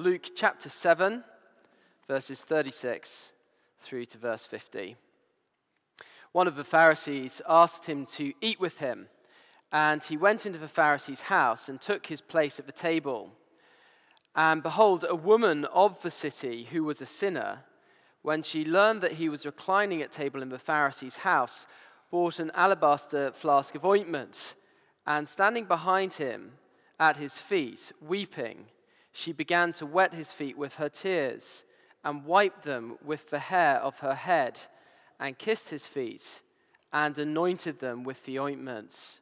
Luke chapter 7, verses 36 through to verse 50. One of the Pharisees asked him to eat with him, and he went into the Pharisee's house and took his place at the table. And behold, a woman of the city who was a sinner, when she learned that he was reclining at table in the Pharisee's house, bought an alabaster flask of ointment, and standing behind him at his feet, weeping, she began to wet his feet with her tears, and wiped them with the hair of her head, and kissed his feet, and anointed them with the ointments.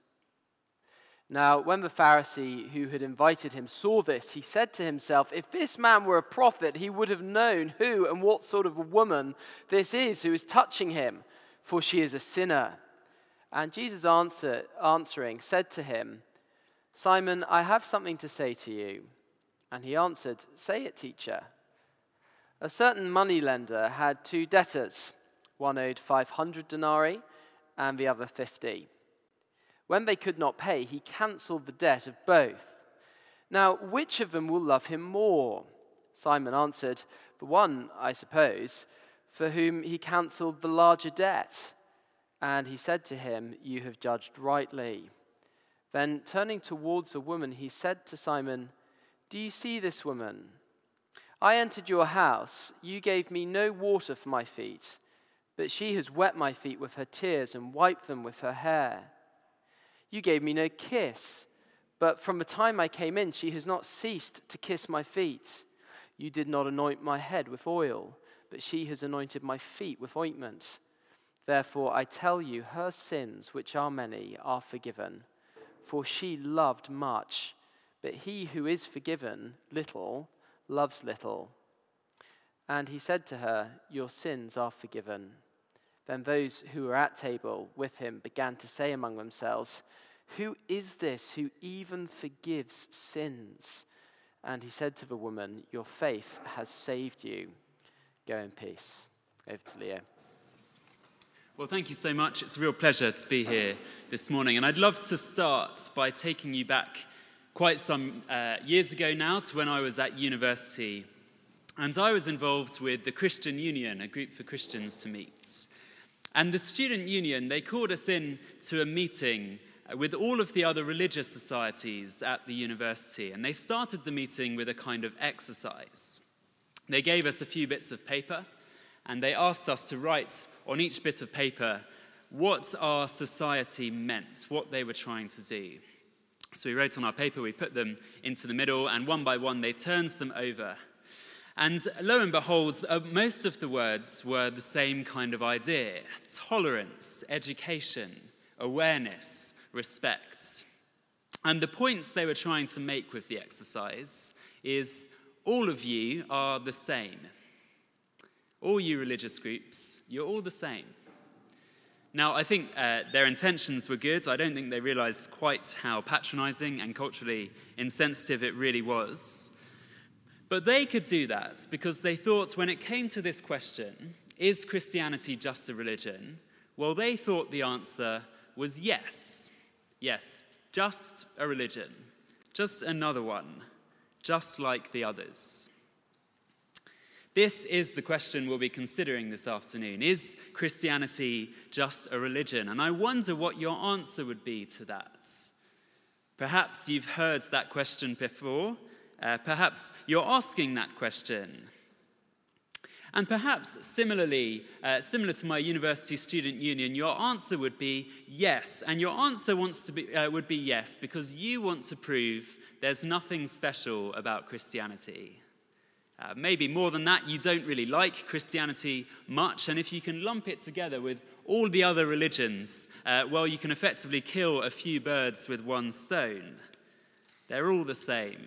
Now, when the Pharisee who had invited him saw this, he said to himself, if this man were a prophet, he would have known who and what sort of a woman this is who is touching him, for she is a sinner. And Jesus answering said to him, Simon, I have something to say to you. And he answered, say it, teacher. A certain moneylender had 2 debtors. One owed 500 denarii and the other 50. When they could not pay, he cancelled the debt of both. Now, which of them will love him more? Simon answered, the one, I suppose, for whom he cancelled the larger debt. And he said to him, you have judged rightly. Then turning towards a woman, he said to Simon, do you see this woman? I entered your house. You gave me no water for my feet, but she has wet my feet with her tears and wiped them with her hair. You gave me no kiss, but from the time I came in, she has not ceased to kiss my feet. You did not anoint my head with oil, but she has anointed my feet with ointment. Therefore, I tell you, her sins, which are many, are forgiven. For she loved much, but he who is forgiven little loves little. And he said to her, your sins are forgiven. Then those who were at table with him began to say among themselves, who is this who even forgives sins? And he said to the woman, your faith has saved you. Go in peace. Over to Leo. Well, thank you so much. It's a real pleasure to be here this morning. And I'd love to start by taking you back quite some years ago now to when I was at university. And I was involved with the Christian Union, a group for Christians to meet. And the student union, they called us in to a meeting with all of the other religious societies at the university. And they started the meeting with a kind of exercise. They gave us a few bits of paper, and they asked us to write on each bit of paper what our society meant, what they were trying to do. So we wrote on our paper, we put them into the middle, and one by one they turned them over. And lo and behold, most of the words were the same kind of idea: tolerance, education, awareness, respect. And the points they were trying to make with the exercise is all of you are the same. All you religious groups, you're all the same. Now, I think their intentions were good. I don't think they realized quite how patronizing and culturally insensitive it really was. But they could do that because they thought when it came to this question, is Christianity just a religion? Well, they thought the answer was yes. Yes, just a religion. Just another one. Just like the others. This is the question we'll be considering this afternoon. Is Christianity just a religion? And I wonder what your answer would be to that. Perhaps you've heard that question before. Perhaps you're asking that question. And perhaps similar to my university student union, your answer would be yes. And your answer would be yes because you want to prove there's nothing special about Christianity. Maybe more than that, you don't really like Christianity much, and if you can lump it together with all the other religions, well, you can effectively kill a few birds with one stone. They're all the same.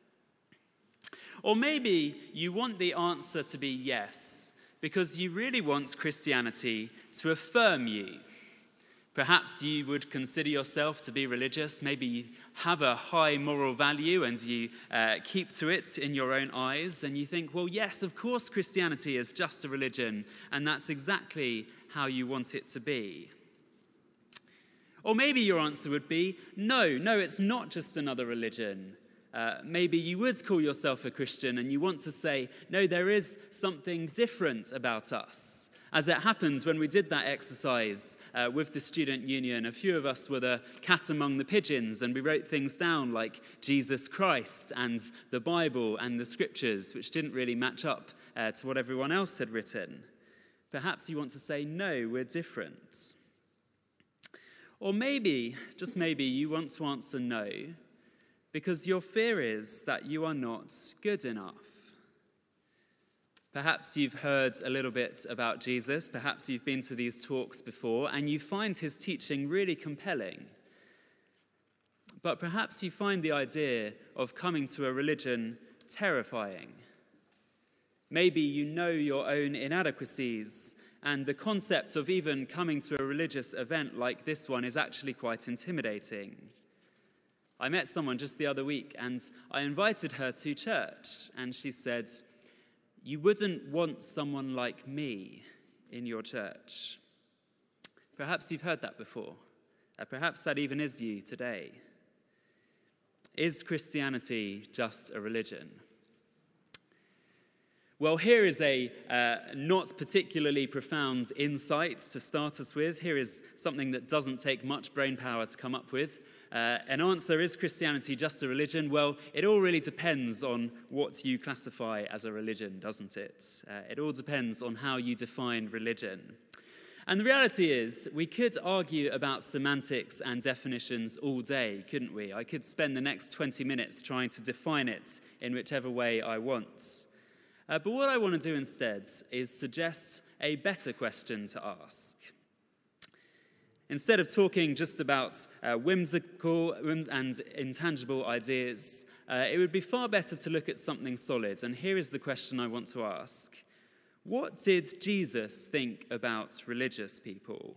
Or maybe you want the answer to be yes, because you really want Christianity to affirm you. Perhaps you would consider yourself to be religious. Maybe you have a high moral value and you keep to it in your own eyes. And you think, well, yes, of course Christianity is just a religion. And that's exactly how you want it to be. Or maybe your answer would be, no, it's not just another religion. Maybe you would call yourself a Christian and you want to say, no, there is something different about us. As it happens, when we did that exercise with the student union, a few of us were the cat among the pigeons, and we wrote things down like Jesus Christ and the Bible and the scriptures, which didn't really match up to what everyone else had written. Perhaps you want to say, no, we're different. Or maybe, just maybe, you want to answer no, because your fear is that you are not good enough. Perhaps you've heard a little bit about Jesus, perhaps you've been to these talks before, and you find his teaching really compelling. But perhaps you find the idea of coming to a religion terrifying. Maybe you know your own inadequacies, and the concept of even coming to a religious event like this one is actually quite intimidating. I met someone just the other week, and I invited her to church, and she said, "You wouldn't want someone like me in your church." Perhaps you've heard that before. Perhaps that even is you today. Is Christianity just a religion? Well, here is a not particularly profound insight to start us with. Here is something that doesn't take much brain power to come up with. An answer, is Christianity just a religion? Well, it all really depends on what you classify as a religion, doesn't it? It all depends on how you define religion. And the reality is, we could argue about semantics and definitions all day, couldn't we? I could spend the next 20 minutes trying to define it in whichever way I want. But what I want to do instead is suggest a better question to ask. Instead of talking just about whimsical and intangible ideas, it would be far better to look at something solid. And here is the question I want to ask. What did Jesus think about religious people?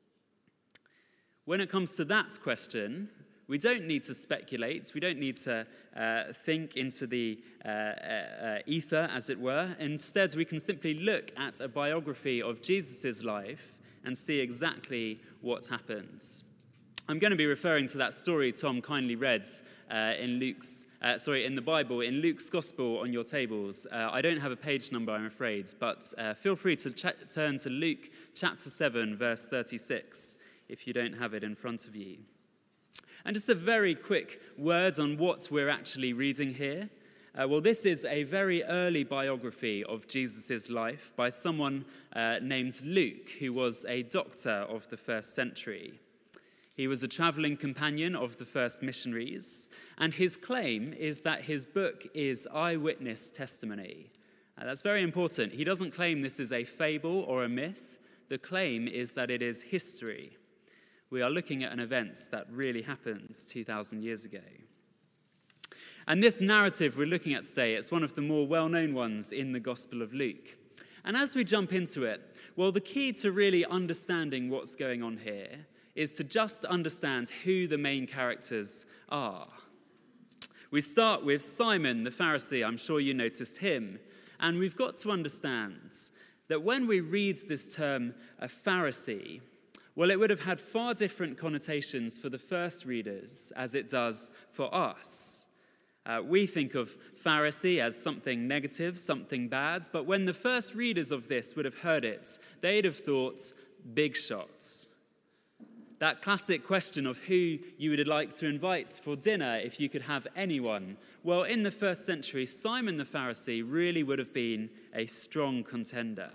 When it comes to that question, we don't need to speculate. We don't need to think into the ether, as it were. Instead, we can simply look at a biography of Jesus' life and see exactly what happens. I'm going to be referring to that story Tom kindly read in the Bible, in Luke's Gospel on your tables. I don't have a page number, I'm afraid, but feel free to turn to Luke chapter 7, verse 36, if you don't have it in front of you. And just a very quick word on what we're actually reading here. Well, this is a very early biography of Jesus' life by someone named Luke, who was a doctor of the first century. He was a traveling companion of the first missionaries, and his claim is that his book is eyewitness testimony. That's very important. He doesn't claim this is a fable or a myth. The claim is that it is history. We are looking at an event that really happened 2,000 years ago. And this narrative we're looking at today, it's one of the more well-known ones in the Gospel of Luke. And as we jump into it, well, the key to really understanding what's going on here is to just understand who the main characters are. We start with Simon the Pharisee. I'm sure you noticed him. And we've got to understand that when we read this term, a Pharisee, well, it would have had far different connotations for the first readers as it does for us. We think of Pharisee as something negative, something bad, but when the first readers of this would have heard it, they'd have thought, big shots. That classic question of who you would like to invite for dinner if you could have anyone. Well, in the first century, Simon the Pharisee really would have been a strong contender.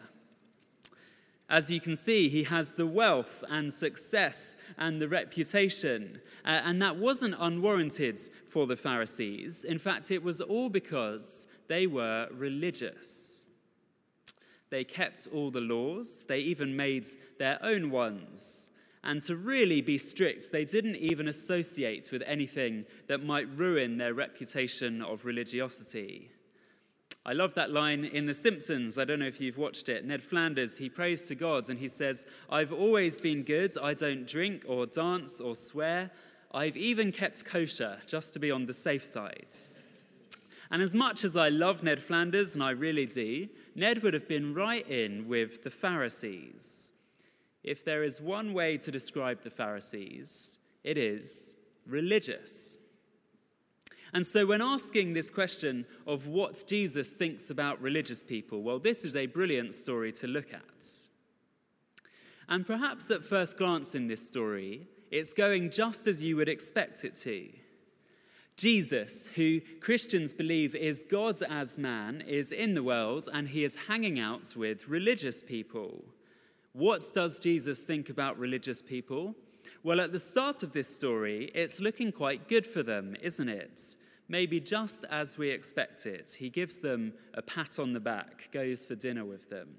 As you can see, he has the wealth and success and the reputation, and that wasn't unwarranted for the Pharisees. In fact, it was all because they were religious. They kept all the laws, they even made their own ones. And to really be strict, they didn't even associate with anything that might ruin their reputation of religiosity. I love that line in The Simpsons. I don't know if you've watched it. Ned Flanders, he prays to God and he says, "I've always been good. I don't drink or dance or swear. I've even kept kosher just to be on the safe side." And as much as I love Ned Flanders, and I really do, Ned would have been right in with the Pharisees. If there is one way to describe the Pharisees, it is religious. And so when asking this question of what Jesus thinks about religious people, well, this is a brilliant story to look at. And perhaps at first glance in this story, it's going just as you would expect it to. Jesus, who Christians believe is God as man, is in the world and he is hanging out with religious people. What does Jesus think about religious people? Well, at the start of this story, it's looking quite good for them, isn't it? Maybe just as we expect it. He gives them a pat on the back, goes for dinner with them.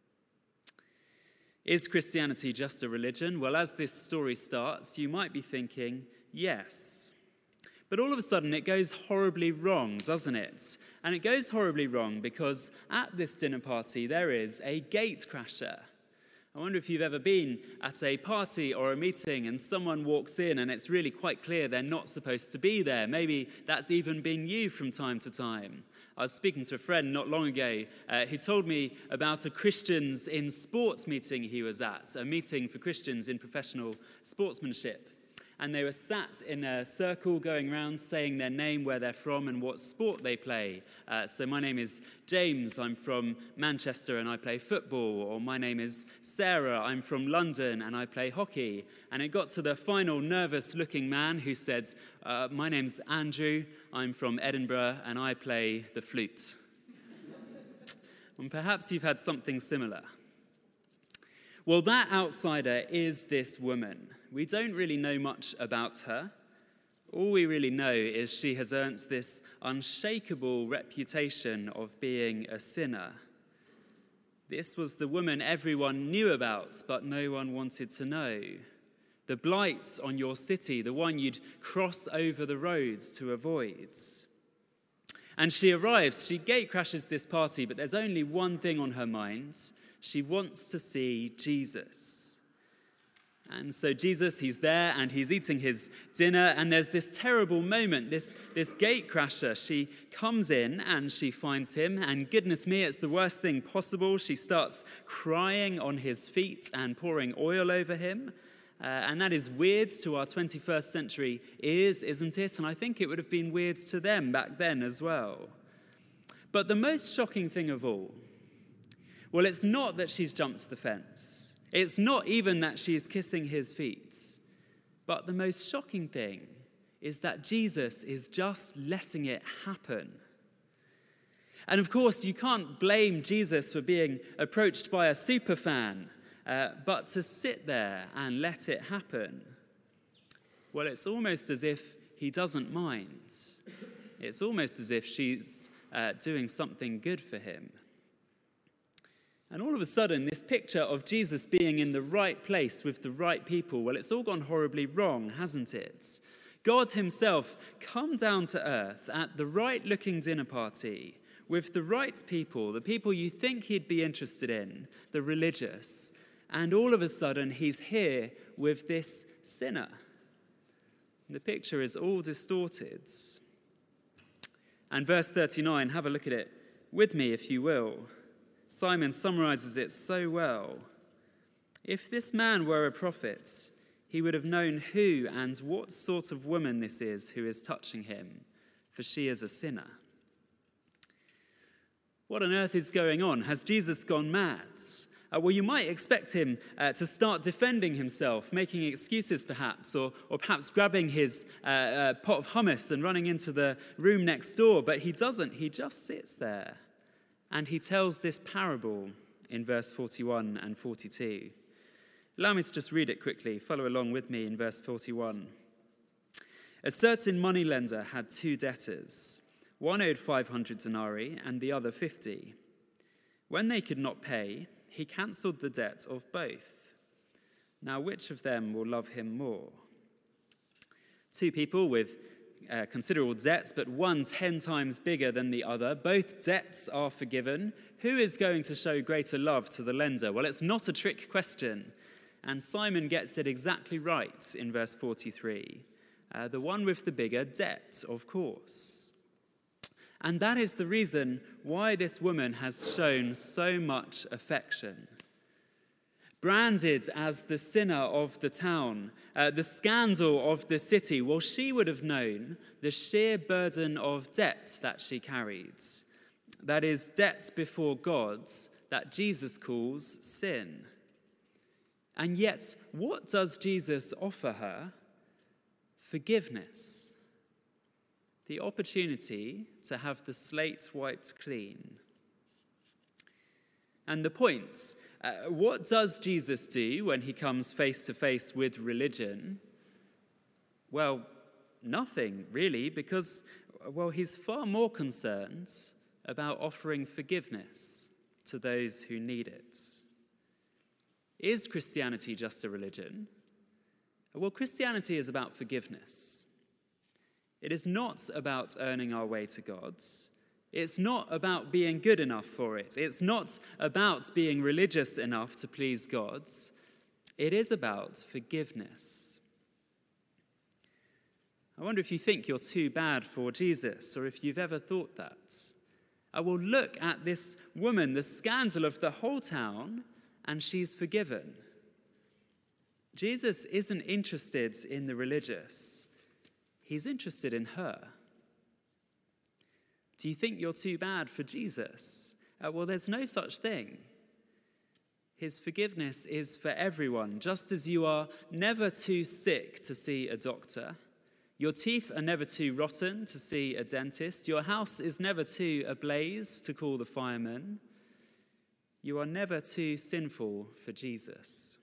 Is Christianity just a religion? Well, as this story starts, you might be thinking, yes. But all of a sudden, it goes horribly wrong, doesn't it? And it goes horribly wrong because at this dinner party, there is a gatecrasher. I wonder if you've ever been at a party or a meeting and someone walks in and it's really quite clear they're not supposed to be there. Maybe that's even been you from time to time. I was speaking to a friend not long ago who told me about a Christians in sports meeting he was at, a meeting for Christians in professional sportsmanship. And they were sat in a circle going around saying their name, where they're from and what sport they play. So my name is James, I'm from Manchester and I play football. Or my name is Sarah, I'm from London and I play hockey. And it got to the final nervous looking man who said, my name's Andrew, I'm from Edinburgh and I play the flute. And perhaps you've had something similar. Well, that outsider is this woman. We don't really know much about her. All we really know is she has earned this unshakable reputation of being a sinner. This was the woman everyone knew about, but no one wanted to know. The blight on your city, the one you'd cross over the roads to avoid. And she arrives, she gatecrashes this party, but there's only one thing on her mind. She wants to see Jesus. And so Jesus, he's there and he's eating his dinner, and there's this terrible moment, this gatecrasher. She comes in and she finds him, and goodness me, it's the worst thing possible. She starts crying on his feet and pouring oil over him. And that is weird to our 21st century ears, isn't it? And I think it would have been weird to them back then as well. But the most shocking thing of all, well, it's not that she's jumped the fence. It's not even that she's kissing his feet. But the most shocking thing is that Jesus is just letting it happen. And of course, you can't blame Jesus for being approached by a superfan, but to sit there and let it happen, well, it's almost as if he doesn't mind. It's almost as if she's doing something good for him. And all of a sudden, this picture of Jesus being in the right place with the right people, well, it's all gone horribly wrong, hasn't it? God himself come down to earth at the right-looking dinner party with the right people, the people you think he'd be interested in, the religious. And all of a sudden, he's here with this sinner. The picture is all distorted. And verse 39, have a look at it with me if you will. Simon summarizes it so well. If this man were a prophet, he would have known who and what sort of woman this is who is touching him, for she is a sinner. What on earth is going on? Has Jesus gone mad? Well, you might expect him to start defending himself, making excuses perhaps, or perhaps grabbing his pot of hummus and running into the room next door, but he doesn't. He just sits there. And he tells this parable in verse 41 and 42. Allow me to just read it quickly. Follow along with me in verse 41. A certain moneylender had two debtors. One owed 500 denarii and the other 50. When they could not pay, he cancelled the debt of both. Now, which of them will love him more? Two people with considerable debts, but one 10 times bigger than the other. Both debts are forgiven. Who is going to show greater love to the lender? Well, it's not a trick question. And Simon gets it exactly right in verse 43. The one with the bigger debt, of course. And that is the reason why this woman has shown so much affection. branded as the sinner of the town, the scandal of the city. Well, she would have known the sheer burden of debt that she carried. That is, debt before God that Jesus calls sin. And yet, what does Jesus offer her? Forgiveness. The opportunity to have the slate wiped clean. And the point, what does Jesus do when he comes face to face with religion? Well, nothing really, because, he's far more concerned about offering forgiveness to those who need it. Is Christianity just a religion? Well, Christianity is about forgiveness. It is not about earning our way to God. It's not about being good enough for it. It's not about being religious enough to please God. It is about forgiveness. I wonder if you think you're too bad for Jesus, or if you've ever thought that. I will look at this woman, the scandal of the whole town, and she's forgiven. Jesus isn't interested in the religious. He's interested in her. Do you think you're too bad for Jesus? There's no such thing. His forgiveness is for everyone, just as you are never too sick to see a doctor. Your teeth are never too rotten to see a dentist. Your house is never too ablaze to call the fireman. You are never too sinful for Jesus.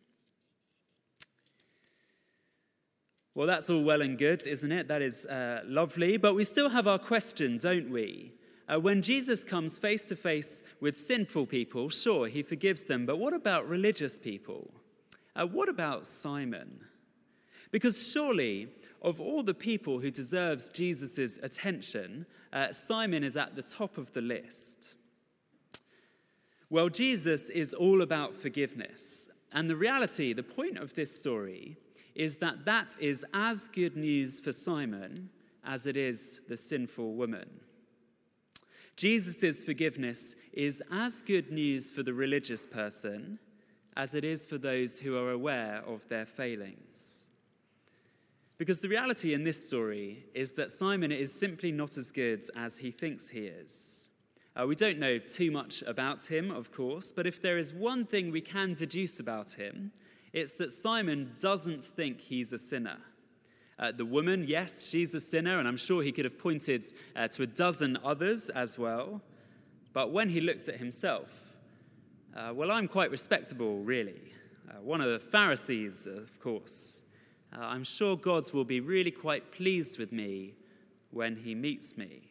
Well, that's all well and good, isn't it? That is lovely. But we still have our question, don't we? When Jesus comes face to face with sinful people, sure, he forgives them. But what about religious people? What about Simon? Because surely, of all the people who deserves Jesus' attention, Simon is at the top of the list. Well, Jesus is all about forgiveness. And the reality, the point of this story, is that is as good news for Simon as it is the sinful woman. Jesus' forgiveness is as good news for the religious person as it is for those who are aware of their failings. Because the reality in this story is that Simon is simply not as good as he thinks he is. We don't know too much about him, of course, but if there is one thing we can deduce about him, it's that Simon doesn't think he's a sinner. The woman, yes, she's a sinner, and I'm sure he could have pointed to a dozen others as well. But when he looked at himself, I'm quite respectable, really. One of the Pharisees, of course. I'm sure God will be really quite pleased with me when he meets me.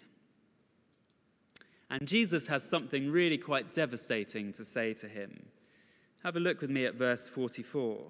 And Jesus has something really quite devastating to say to him. Have a look with me at verse 44.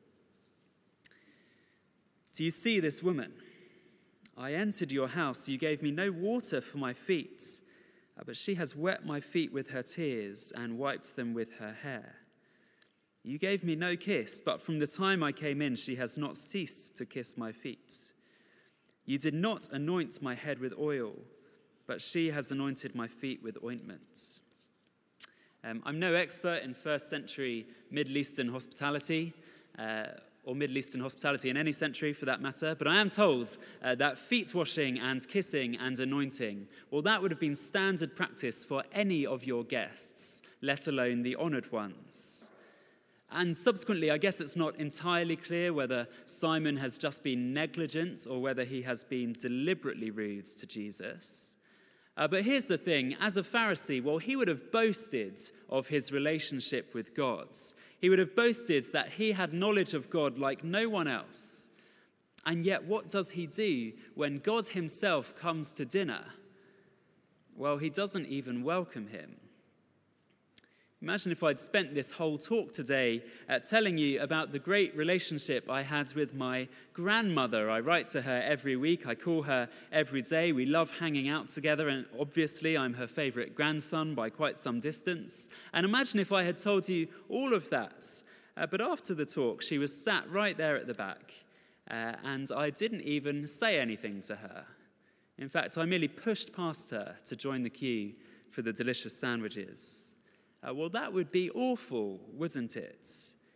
Do you see this woman? I entered your house. You gave me no water for my feet, but she has wet my feet with her tears and wiped them with her hair. You gave me no kiss, but from the time I came in, she has not ceased to kiss my feet. You did not anoint my head with oil, but she has anointed my feet with ointment. I'm no expert in first century Middle Eastern hospitality, or Middle Eastern hospitality in any century for that matter, but I am told that feet washing and kissing and anointing, that would have been standard practice for any of your guests, let alone the honoured ones. And subsequently, I guess it's not entirely clear whether Simon has just been negligent or whether he has been deliberately rude to Jesus. But here's the thing, as a Pharisee, he would have boasted of his relationship with God. He would have boasted that he had knowledge of God like no one else. And yet, what does he do when God himself comes to dinner? He doesn't even welcome him. Imagine if I'd spent this whole talk today telling you about the great relationship I had with my grandmother. I write to her every week. I call her every day. We love hanging out together, and obviously I'm her favourite grandson by quite some distance. And imagine if I had told you all of that. But after the talk, she was sat right there at the back, and I didn't even say anything to her. In fact, I merely pushed past her to join the queue for the delicious sandwiches. That would be awful, wouldn't it?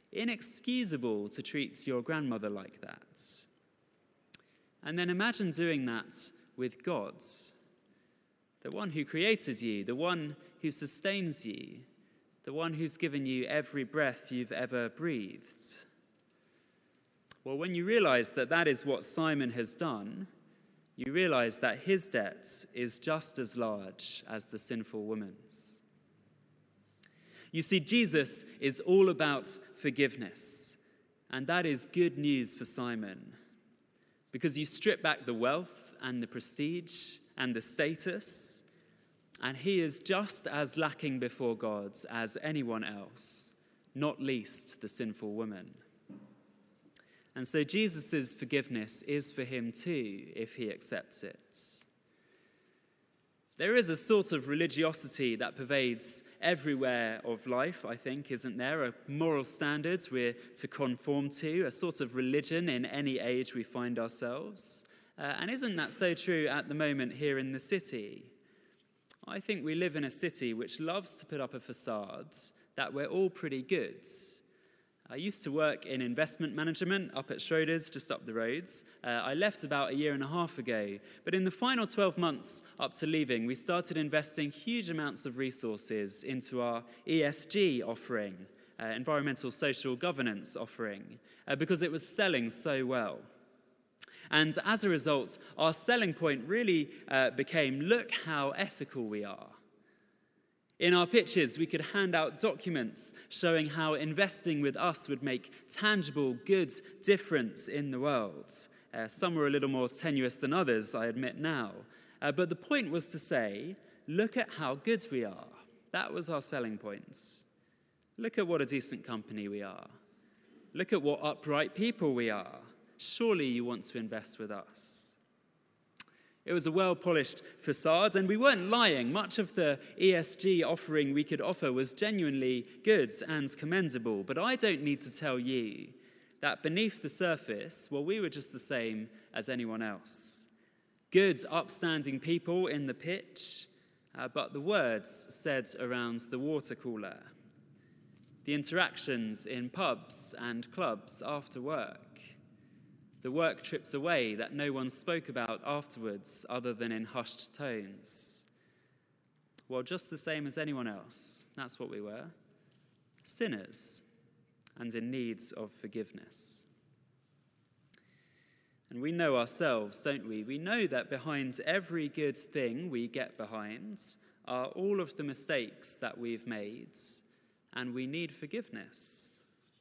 inexcusable to treat your grandmother like that. And then imagine doing that with God, the one who created you, the one who sustains you, the one who's given you every breath you've ever breathed. Well, when you realize that that is what Simon has done, you realize that his debt is just as large as the sinful woman's. You see, Jesus is all about forgiveness, and that is good news for Simon, because you strip back the wealth and the prestige and the status, and he is just as lacking before God as anyone else, not least the sinful woman. And so Jesus' forgiveness is for him too, if he accepts it. There is a sort of religiosity that pervades everywhere of life, I think, isn't there? A moral standards we're to conform to, a sort of religion in any age we find ourselves. And isn't that so true at the moment here in the city? I think we live in a city which loves to put up a facade that we're all pretty good. I used to work in investment management up at Schroders, just up the roads. I left about a year and a half ago, but in the final 12 months up to leaving, we started investing huge amounts of resources into our ESG offering, environmental social governance offering, because it was selling so well. And as a result, our selling point really became, look how ethical we are. In our pitches, we could hand out documents showing how investing with us would make tangible, good difference in the world. Some were a little more tenuous than others, I admit now. But the point was to say, look at how good we are. That was our selling points. Look at what a decent company we are. Look at what upright people we are. Surely you want to invest with us. It was a well-polished facade, and we weren't lying. Much of the ESG offering we could offer was genuinely good and commendable. But I don't need to tell you that beneath the surface, well, we were just the same as anyone else. Good, upstanding people in the pitch, but the words said around the water cooler. The interactions in pubs and clubs after work. The work trips away that no one spoke about afterwards other than in hushed tones. Well, just the same as anyone else, that's what we were. Sinners and in need of forgiveness. And we know ourselves, don't we? We know that behind every good thing we get behind are all of the mistakes that we've made, and we need forgiveness.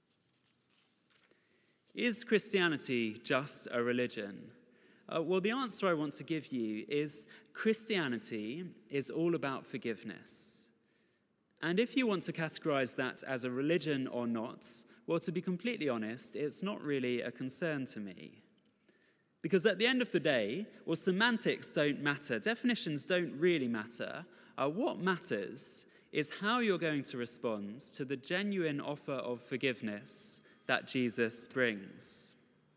Is Christianity just a religion? Well, the answer I want to give you is Christianity is all about forgiveness. And if you want to categorize that as a religion or not, well, to be completely honest, it's not really a concern to me. Because at the end of the day, well, semantics don't matter. Definitions don't really matter. What matters is how you're going to respond to the genuine offer of forgiveness that Jesus brings.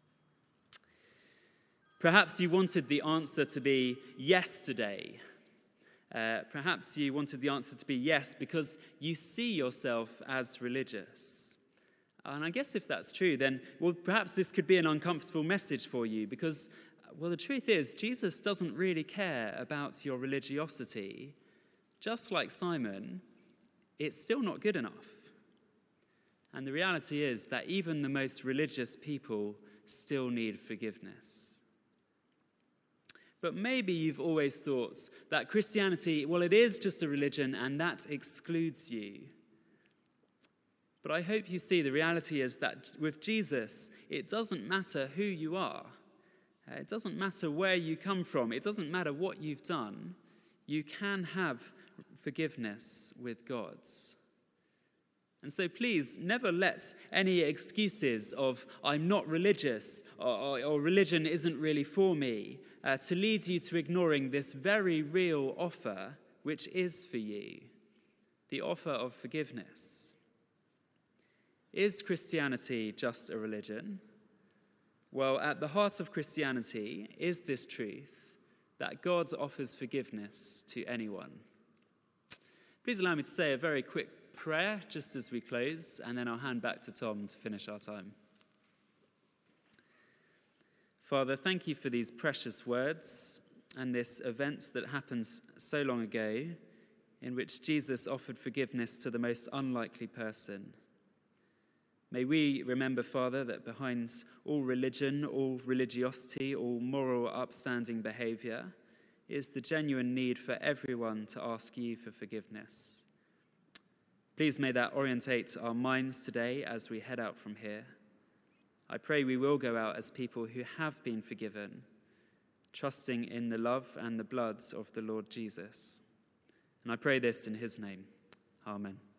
Perhaps you wanted the answer to be yes today. Perhaps you wanted the answer to be yes because you see yourself as religious. And I guess if that's true, then, well, perhaps this could be an uncomfortable message for you because, well, the truth is, Jesus doesn't really care about your religiosity. Just like Simon, it's still not good enough. And the reality is that even the most religious people still need forgiveness. But maybe you've always thought that Christianity, well, it is just a religion and that excludes you. But I hope you see the reality is that with Jesus, it doesn't matter who you are. It doesn't matter where you come from. It doesn't matter what you've done. You can have forgiveness with God. And so please never let any excuses of I'm not religious or religion isn't really for me to lead you to ignoring this very real offer which is for you, the offer of forgiveness. Is Christianity just a religion? Well, at the heart of Christianity is this truth that God offers forgiveness to anyone. Please allow me to say a very quick prayer just as we close, and then I'll hand back to Tom to finish our time. Father, thank you for these precious words and this event that happened so long ago, in which Jesus offered forgiveness to the most unlikely person. May we remember, Father, that behind all religion, all religiosity, all moral upstanding behavior is the genuine need for everyone to ask you for forgiveness. Please may that orientate our minds today as we head out from here. I pray we will go out as people who have been forgiven, trusting in the love and the blood of the Lord Jesus. And I pray this in his name. Amen.